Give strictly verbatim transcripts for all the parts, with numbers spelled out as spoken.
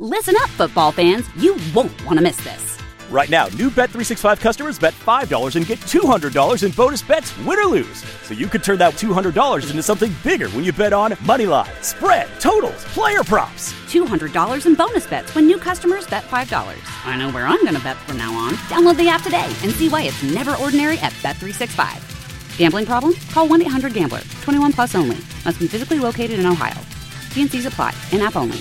Listen up, football fans. You won't want to miss this. Right now, new Bet three sixty-five customers bet five dollars and get two hundred dollars in bonus bets, win or lose. So you could turn that two hundred dollars into something bigger when you bet on money line, spread, totals, player props. two hundred dollars in bonus bets when new customers bet five dollars. I know where I'm going to bet from now on. Download the app today and see why it's never ordinary at Bet three sixty-five. Gambling problem? Call one eight hundred gambler. twenty-one plus only. Must be physically located in Ohio. T and C's apply. In-app only.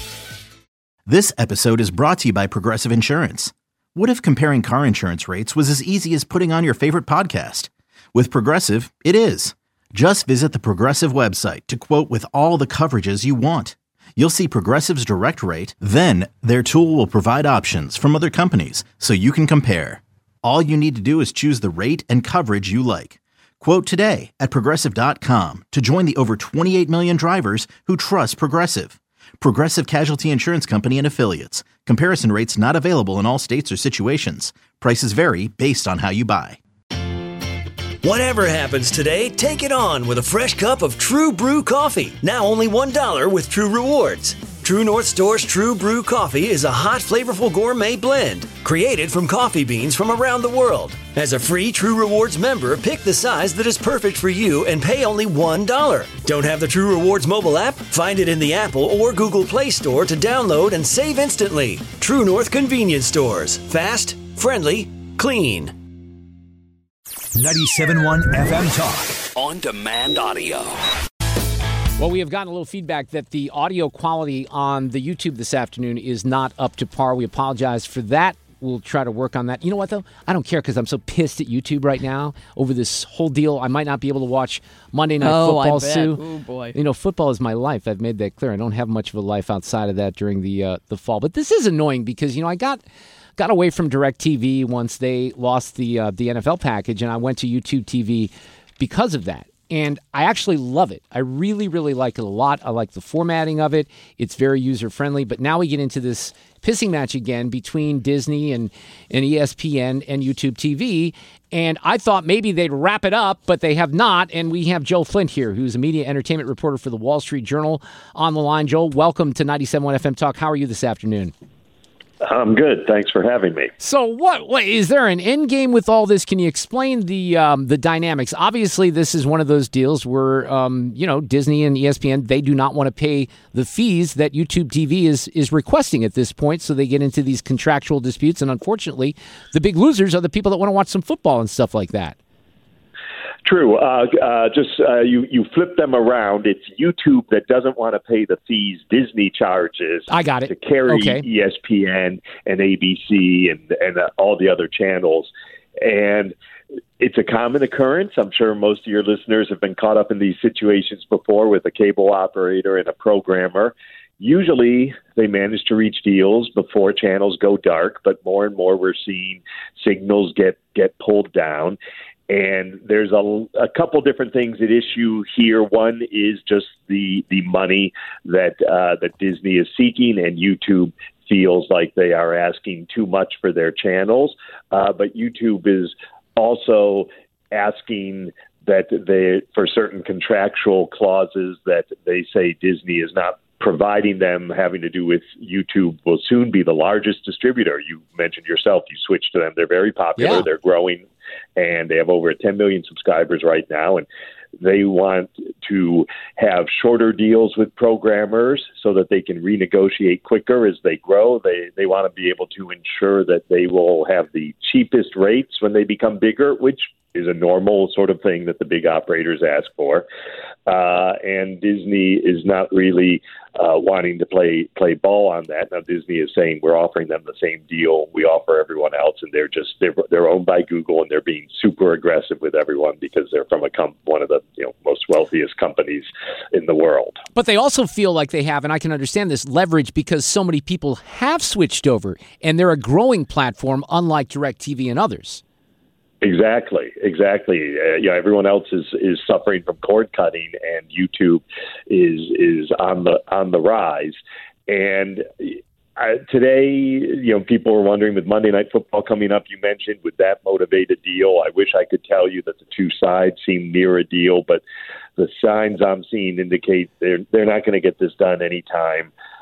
This episode is brought to you by Progressive Insurance. What if comparing car insurance rates was as easy as putting on your favorite podcast? With Progressive, it is. Just visit the Progressive website to quote with all the coverages you want. You'll see Progressive's direct rate, then their tool will provide options from other companies so you can compare. All you need to do is choose the rate and coverage you like. Quote today at Progressive dot com to join the over twenty-eight million drivers who trust Progressive. Progressive Casualty Insurance Company and Affiliates. Comparison rates not available in all states or situations. Prices vary based on how you buy. Whatever happens today, take it on with a fresh cup of True Brew coffee. Now only one dollar with True Rewards. True North Store's True Brew coffee is a hot, flavorful gourmet blend created from coffee beans from around the world. As a free True Rewards member, pick the size that is perfect for you and pay only one dollar. Don't have the True Rewards mobile app? Find it in the Apple or Google Play Store to download and save instantly. True North Convenience Stores. Fast, friendly, clean. ninety-seven point one F M Talk. On demand audio. Well, we have gotten a little feedback that the audio quality on the YouTube this afternoon is not up to par. We apologize for that. We'll try to work on that. You know what, though? I don't care because I'm so pissed at YouTube right now over this whole deal. I might not be able to watch Monday Night oh, Football, I bet. Sue. Oh, boy. You know, football is my life. I've made that clear. I don't have much of a life outside of that during the uh, the fall. But this is annoying because, you know, I got got away from DirecTV once they lost the uh, the N F L package, and I went to YouTube T V because of that. And I actually love it. I really, really like it a lot. I like the formatting of it. It's very user-friendly. But now we get into this pissing match again between Disney and, and E S P N and YouTube T V. And I thought maybe they'd wrap it up, but they have not. And we have Joe Flint here, who's a media entertainment reporter for the Wall Street Journal on the line. Joel, welcome to ninety-seven point one F M Talk. How are you this afternoon? I'm good. Thanks for having me. So what, what is there an end game with all this? Can you explain the um, the dynamics? Obviously, this is one of those deals where, um, you know, Disney and E S P N, they do not want to pay the fees that YouTube T V is, is requesting at this point. So they get into these contractual disputes. And unfortunately, the big losers are the people that want to watch some football and stuff like that. True. Uh, uh, just uh, you, you flip them around. It's YouTube that doesn't want to pay the fees Disney charges. I got it. To carry okay. E S P N and A B C and, and uh, all the other channels. And it's a common occurrence. I'm sure most of your listeners have been caught up in these situations before with a cable operator and a programmer. Usually they manage to reach deals before channels go dark, but more and more we're seeing signals get, get pulled down. And there's a, a couple different things at issue here. One is just the the money that uh, that Disney is seeking, and YouTube feels like they are asking too much for their channels. Uh, but YouTube is also asking that they, for certain contractual clauses that they say Disney is not providing them, having to do with YouTube will soon be the largest distributor. You mentioned yourself, you switched to them. They're very popular. Yeah. They're growing, and they have over ten million subscribers right now. And they want to have shorter deals with programmers so that they can renegotiate quicker as they grow. They they want to be able to ensure that they will have the cheapest rates when they become bigger, which is a normal sort of thing that the big operators ask for. Uh, and Disney is not really uh, wanting to play play ball on that. Now, Disney is saying we're offering them the same deal we offer everyone else, and they're just they're they're owned by Google, and they're being super aggressive with everyone because they're from a com- one of the you know most wealthiest companies in the world. But they also feel like they have, and I can understand this, leverage because so many people have switched over, and they're a growing platform, unlike DirecTV and others. Exactly, exactly. Uh, you know, everyone else is, is suffering from cord cutting, and YouTube is is on the on the rise. And uh, today, you know, people were wondering with Monday Night Football coming up. You mentioned, would that motivate a deal? I wish I could tell you that the two sides seem near a deal, but the signs I'm seeing indicate they're they're not going to get this done anytime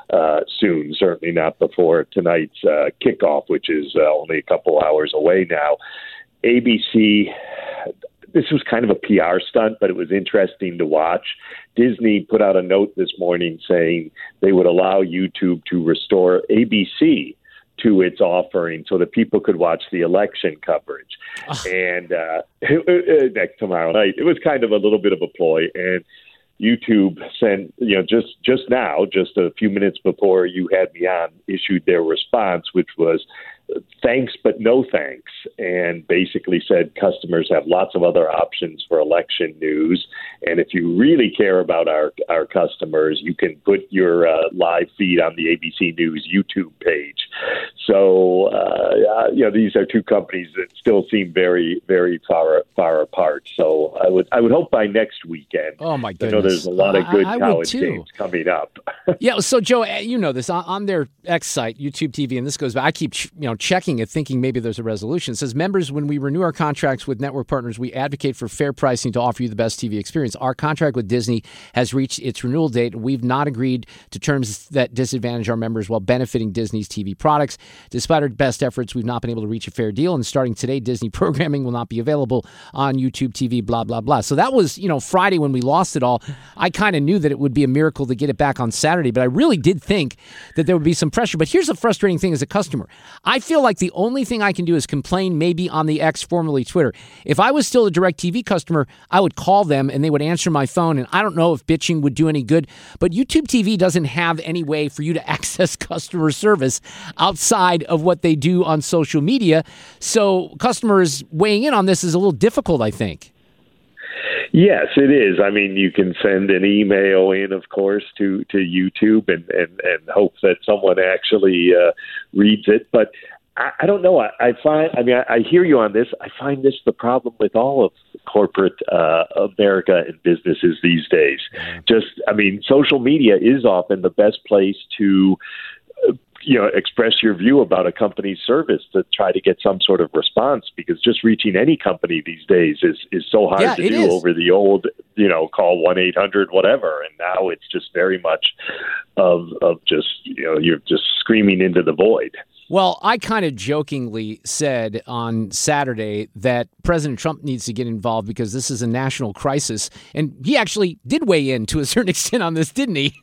uh, soon, certainly not before tonight's uh, kickoff, which is uh, only a couple hours away now. A B C, this was kind of a P R stunt, but it was interesting to watch. Disney put out a note this morning saying they would allow YouTube to restore A B C to its offering so that people could watch the election coverage. Oh. And uh, next tomorrow night, it was kind of a little bit of a ploy. And YouTube sent, you know, just, just now, just a few minutes before you had me on, issued their response, which was thanks, but no thanks, and basically said customers have lots of other options for election news. And if you really care about our, our customers, you can put your uh, live feed on the A B C News YouTube page. So, uh, you know, these are two companies that still seem very, very far, far apart. So I would, I would hope by next weekend. Oh my goodness! I know there's a lot of good I, I college games coming up. Yeah. So Joe, you know this on, on their X site, YouTube T V, and this goes back. I keep, you know, checking it, thinking maybe there's a resolution. It says, members, when we renew our contracts with network partners, we advocate for fair pricing to offer you the best T V experience. Our contract with Disney has reached its renewal date. We've not agreed to terms that disadvantage our members while benefiting Disney's T V products. Despite our best efforts, we've not been able to reach a fair deal. And starting today, Disney programming will not be available on YouTube T V, blah, blah, blah. So that was, you know, Friday when we lost it all. I kind of knew that it would be a miracle to get it back on Saturday, but I really did think that there would be some pressure. But here's the frustrating thing as a customer. I feel like the only thing I can do is complain maybe on the X, formerly Twitter. If I was still a DirecTV customer, I would call them and they would answer my phone, and I don't know if bitching would do any good, but YouTube T V doesn't have any way for you to access customer service outside of what they do on social media. So customers weighing in on this is a little difficult, I think. Yes, it is. I mean, you can send an email in, of course, to, to YouTube and, and, and hope that someone actually uh, reads it. But I, I don't know. I, I find, I mean, I, I hear you on this. I find this the problem with all of corporate uh, America and businesses these days. Just, I mean, social media is often the best place to uh, you know, express your view about a company's service to try to get some sort of response, because just reaching any company these days is, is so hard yeah, to do is. over the old, you know, call one eight hundred whatever. And now it's just very much of, of just, you know, you're just screaming into the void. Well, I kind of jokingly said on Saturday that President Trump needs to get involved because this is a national crisis. And he actually did weigh in to a certain extent on this, didn't he?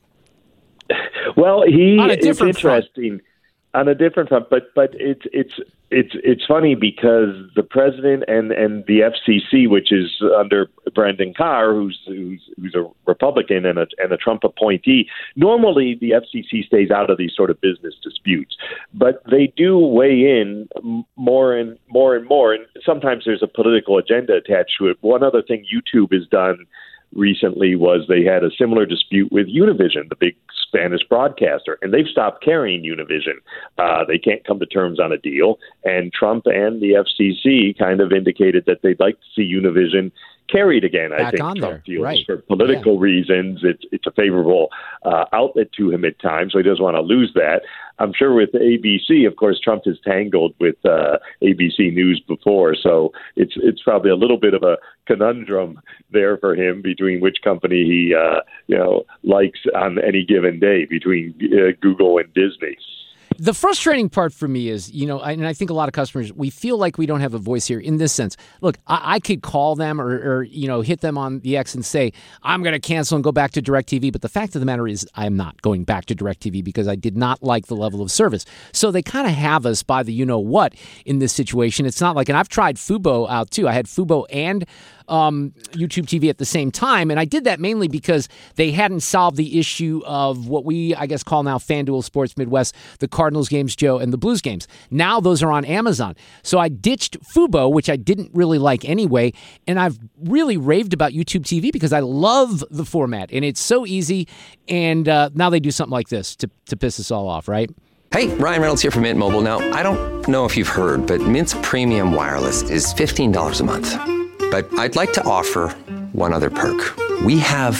Well, he on a it's interesting front. on a different front, but but it's it's it's it's funny because the president and, and the F C C, which is under Brendan Carr, who's who's who's a Republican and a and a Trump appointee, normally the F C C stays out of these sort of business disputes, but they do weigh in more and more and more, and sometimes there's a political agenda attached to it. One other thing YouTube has done recently was they had a similar dispute with Univision, the big Spanish broadcaster, and they've stopped carrying Univision. Uh, they can't come to terms on a deal, and Trump and the F C C kind of indicated that they'd like to see Univision carried again. Back I think on Trump there. feels Right. for political yeah. reasons it's it's a favorable uh, outlet to him at times, so he doesn't want to lose that. I'm sure with A B C, of course, Trump has tangled with uh, A B C News before, so it's it's probably a little bit of a conundrum there for him between which company he uh, you know likes on any given day between uh, Google and Disney. The frustrating part for me is, you know, and I think a lot of customers, we feel like we don't have a voice here in this sense. Look, I, I could call them or, or, you know, hit them on the X and say, I'm going to cancel and go back to DirecTV. But the fact of the matter is I'm not going back to DirecTV because I did not like the level of service. So they kind of have us by the you-know-what in this situation. It's not like, and I've tried Fubo out too. I had Fubo and Um, YouTube T V at the same time. And I did that mainly because they hadn't solved the issue of what we, I guess, call now FanDuel Sports Midwest, the Cardinals games, Joe, and the Blues games. Now those are on Amazon. So I ditched Fubo, which I didn't really like anyway. And I've really raved about YouTube T V because I love the format and it's so easy. And uh, now they do something like this to, to piss us all off, right? Hey, Ryan Reynolds here from Mint Mobile. Now, I don't know if you've heard, but Mint's premium wireless is fifteen dollars a month. But I'd like to offer one other perk. We have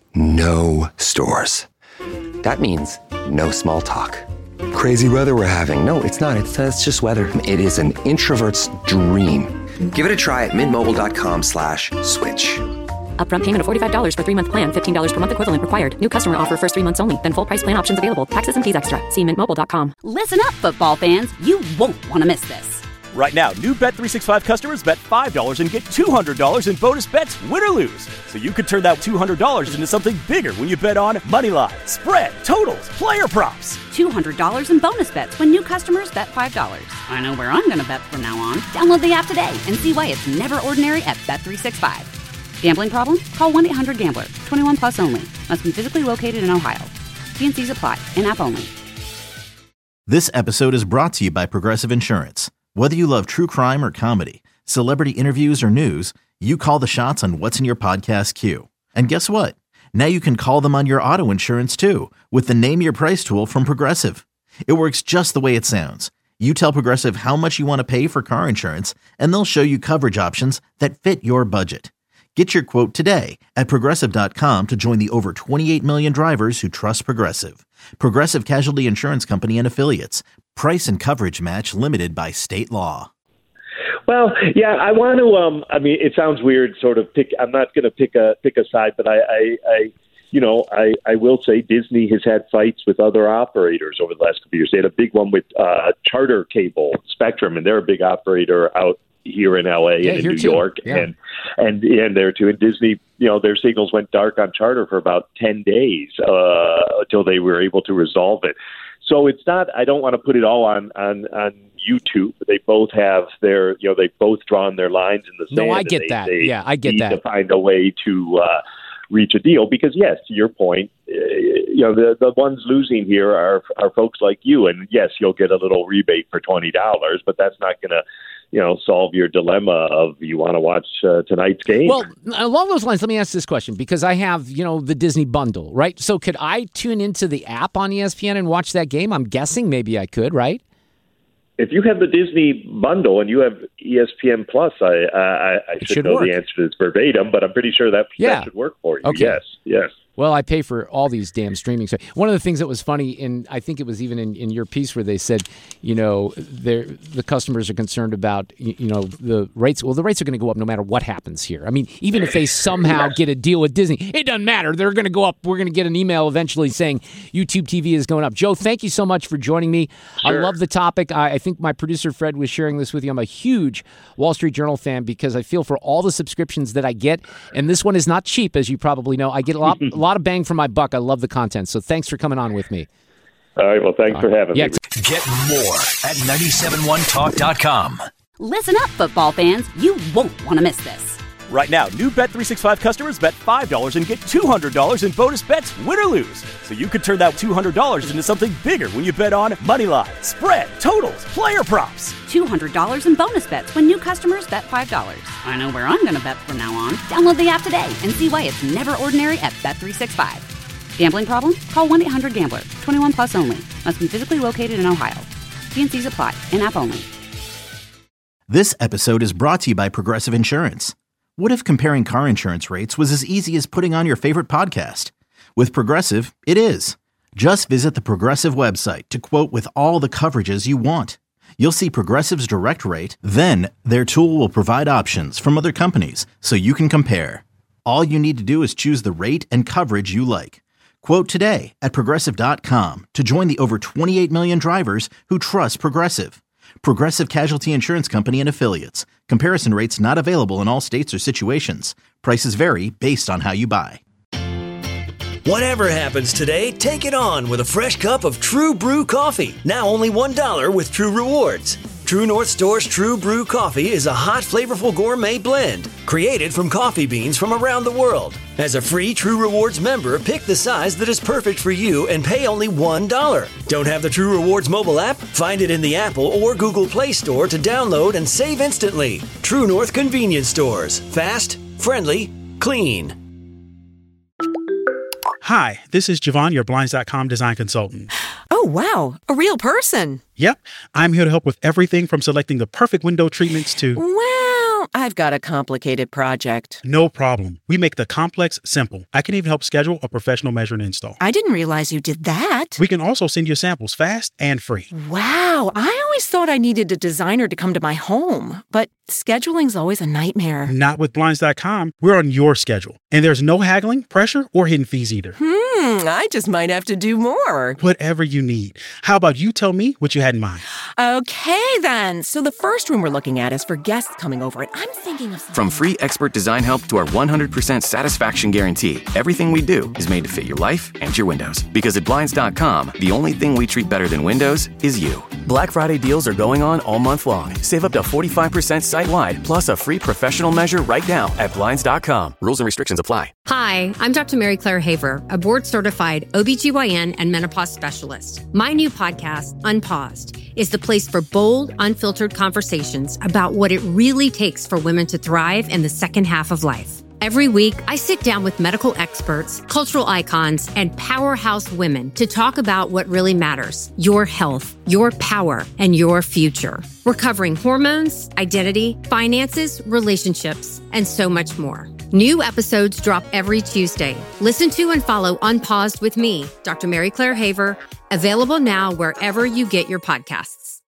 no stores. That means no small talk. Crazy weather we're having. No, it's not. It's, uh, it's just weather. It is an introvert's dream. Give it a try at mintmobile.com slash switch. Upfront payment of forty-five dollars for three-month plan, fifteen dollars per month equivalent required. New customer offer first three months only. Then full price plan options available. Taxes and fees extra. See mint mobile dot com. Listen up, football fans. You won't want to miss this. Right now, new Bet three sixty-five customers bet five dollars and get two hundred dollars in bonus bets, win or lose. So you could turn that two hundred dollars into something bigger when you bet on money line, spread, totals, player props. two hundred dollars in bonus bets when new customers bet five dollars. I know where I'm going to bet from now on. Download the app today and see why it's never ordinary at Bet three sixty-five. Gambling problem? Call one eight hundred gambler. twenty-one plus only. Must be physically located in Ohio. T and C's apply. In-app only. This episode is brought to you by Progressive Insurance. Whether you love true crime or comedy, celebrity interviews or news, you call the shots on what's in your podcast queue. And guess what? Now you can call them on your auto insurance too with the Name Your Price tool from Progressive. It works just the way it sounds. You tell Progressive how much you want to pay for car insurance, and they'll show you coverage options that fit your budget. Get your quote today at Progressive dot com to join the over twenty-eight million drivers who trust Progressive. Progressive Casualty Insurance Company and Affiliates. Price and coverage match limited by state law. Well, yeah, I want to. Um, I mean, it sounds weird, sort of pick. I'm not going to pick a pick a side, but I, I, I you know, I, I will say Disney has had fights with other operators over the last couple of years. They had a big one with uh, Charter Cable Spectrum, and they're a big operator out here in L A yeah, and in New too. York, yeah. and and and there too. And Disney, you know, their signals went dark on Charter for about ten days uh, until they were able to resolve it. So it's not. I don't want to put it all on on on YouTube. They both have their, you know, they've both drawn their lines in the sand. No, I get they, that. They yeah, I get need that. to find a way to uh, reach a deal because, yes, to your point, uh, you know, the the ones losing here are are folks like you. And yes, you'll get a little rebate for twenty dollars, but that's not going to, you know, solve your dilemma of you want to watch uh, tonight's game. Well, along those lines, let me ask this question because I have, you know, the Disney bundle, right? So could I tune into the app on E S P N and watch that game? I'm guessing maybe I could, right? If you have the Disney bundle and you have E S P N Plus, I I, I should, should know work. the answer to this verbatim, but I'm pretty sure that, Yeah. that should work for you. Okay. Yes, yes. Well, I pay for all these damn streaming. So one of the things that was funny, in I think it was even in, in your piece where they said, you know, the customers are concerned about, you, you know, the rates. Well, the rates are going to go up no matter what happens here. I mean, even if they somehow get a deal with Disney, it doesn't matter. They're going to go up. We're going to get an email eventually saying YouTube T V is going up. Joe, thank you so much for joining me. Sure. I love the topic. I, I think my producer Fred was sharing this with you. I'm a huge Wall Street Journal fan because I feel for all the subscriptions that I get, and this one is not cheap, as you probably know. I get a lot, a lot of bang for my buck. I love the content. So thanks for coming on with me. All right. Well, thanks for having yeah. me. Get more at nine seven one talk dot com. Listen up, football fans. You won't want to miss this. Right now, new Bet three sixty-five customers bet five dollars and get two hundred dollars in bonus bets, win or lose. So you could turn that two hundred dollars into something bigger when you bet on money line, spread, totals, player props. two hundred dollars in bonus bets when new customers bet five dollars. I know where I'm going to bet from now on. Download the app today and see why it's never ordinary at Bet three sixty-five. Gambling problem? Call one eight hundred gambler. twenty-one plus only. Must be physically located in Ohio. T and C's apply. In-app only. This episode is brought to you by Progressive Insurance. What if comparing car insurance rates was as easy as putting on your favorite podcast? With Progressive, it is. Just visit the Progressive website to quote with all the coverages you want. You'll see Progressive's direct rate, then their tool will provide options from other companies so you can compare. All you need to do is choose the rate and coverage you like. Quote today at Progressive dot com to join the over twenty-eight million drivers who trust Progressive. Progressive Casualty Insurance Company and Affiliates. Comparison rates not available in all states or situations. Prices vary based on how you buy. Whatever happens today, take it on with a fresh cup of True Brew coffee. Now only one dollar with True Rewards. True North Store's True Brew coffee is a hot, flavorful gourmet blend created from coffee beans from around the world. As a free True Rewards member, pick the size that is perfect for you and pay only one dollar. Don't have the True Rewards mobile app? Find it in the Apple or Google Play Store to download and save instantly. True North Convenience Stores. Fast, friendly, clean. Hi, this is Javon, your Blinds dot com design consultant. Oh, wow. A real person. Yep. I'm here to help with everything from selecting the perfect window treatments to... Wow. I've got a complicated project. No problem. We make the complex simple. I can even help schedule a professional measure and install. I didn't realize you did that. We can also send you samples fast and free. Wow, I always thought I needed a designer to come to my home, but scheduling's always a nightmare. Not with Blinds dot com. We're on your schedule, and there's no haggling, pressure, or hidden fees either. Hmm, I just might have to do more. Whatever you need. How about you tell me what you had in mind? Okay, then. So the first room we're looking at is for guests coming over, and I'm thinking of... From free expert design help to our one hundred percent satisfaction guarantee, everything we do is made to fit your life and your windows. Because at Blinds dot com, the only thing we treat better than windows is you. Black Friday deals are going on all month long. Save up to forty-five percent site-wide, plus a free professional measure right now at Blinds dot com. Rules and restrictions apply. Hi, I'm Doctor Mary Claire Haver, a board-certified O B G Y N and menopause specialist. My new podcast, Unpaused, is the place for bold, unfiltered conversations about what it really takes for women to thrive in the second half of life. Every week, I sit down with medical experts, cultural icons, and powerhouse women to talk about what really matters: your health, your power, and your future. We're covering hormones, identity, finances, relationships, and so much more. New episodes drop every Tuesday. Listen to and follow Unpaused with me, Doctor Mary Claire Haver, available now wherever you get your podcasts.